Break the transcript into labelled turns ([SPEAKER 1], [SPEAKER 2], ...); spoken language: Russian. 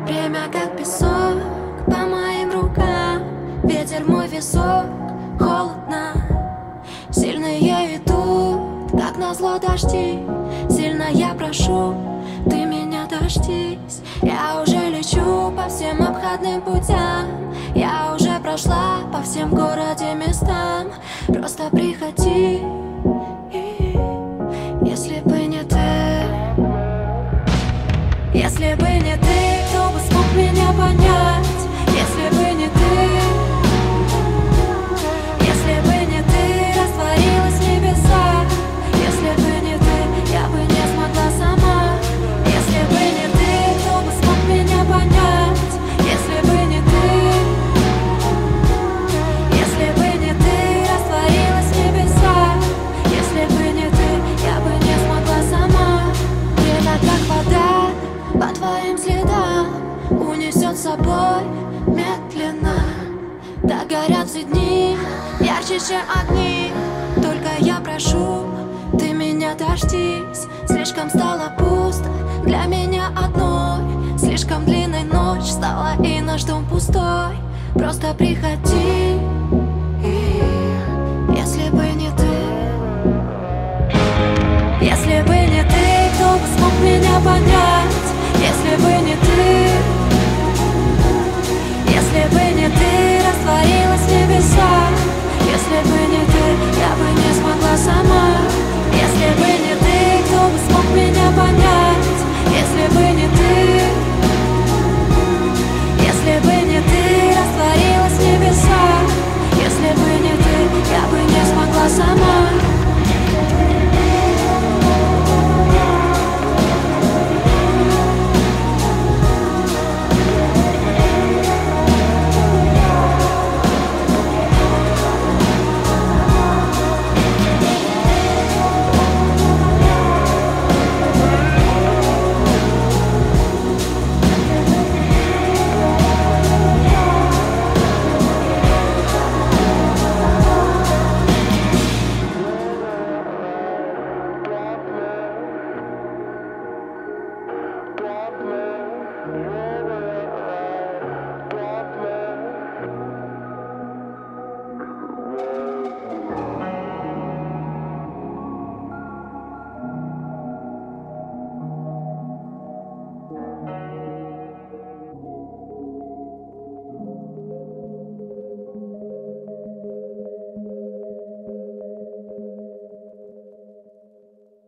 [SPEAKER 1] Время как песок по моим рукам, ветер мой висок, холодно. Сильные идут, как назло дожди. Сильно я прошу, ты меня дождись. Я уже лечу по всем обходным путям. Я уже прошла по всем в городе местам. Просто приходи, если бы не ты. Если бы не ты, кто бы смог меня понять? Если бы не ты, если бы не ты, растворилась в небесах. Если бы не ты, я бы не смогла сама. Если бы не ты, кто бы смог меня понять? Если бы не ты, если бы не ты, растворилась в небесах. Если бы не ты, я бы не смогла сама. Время как вода по твоим следам унесет с собой медленно. Догорят все дни, ярче, чем огни. Только я прошу, ты меня дождись. Слишком стало пусто для меня одной. Слишком длинной ночь стала и наш дом пустой. Просто приходи.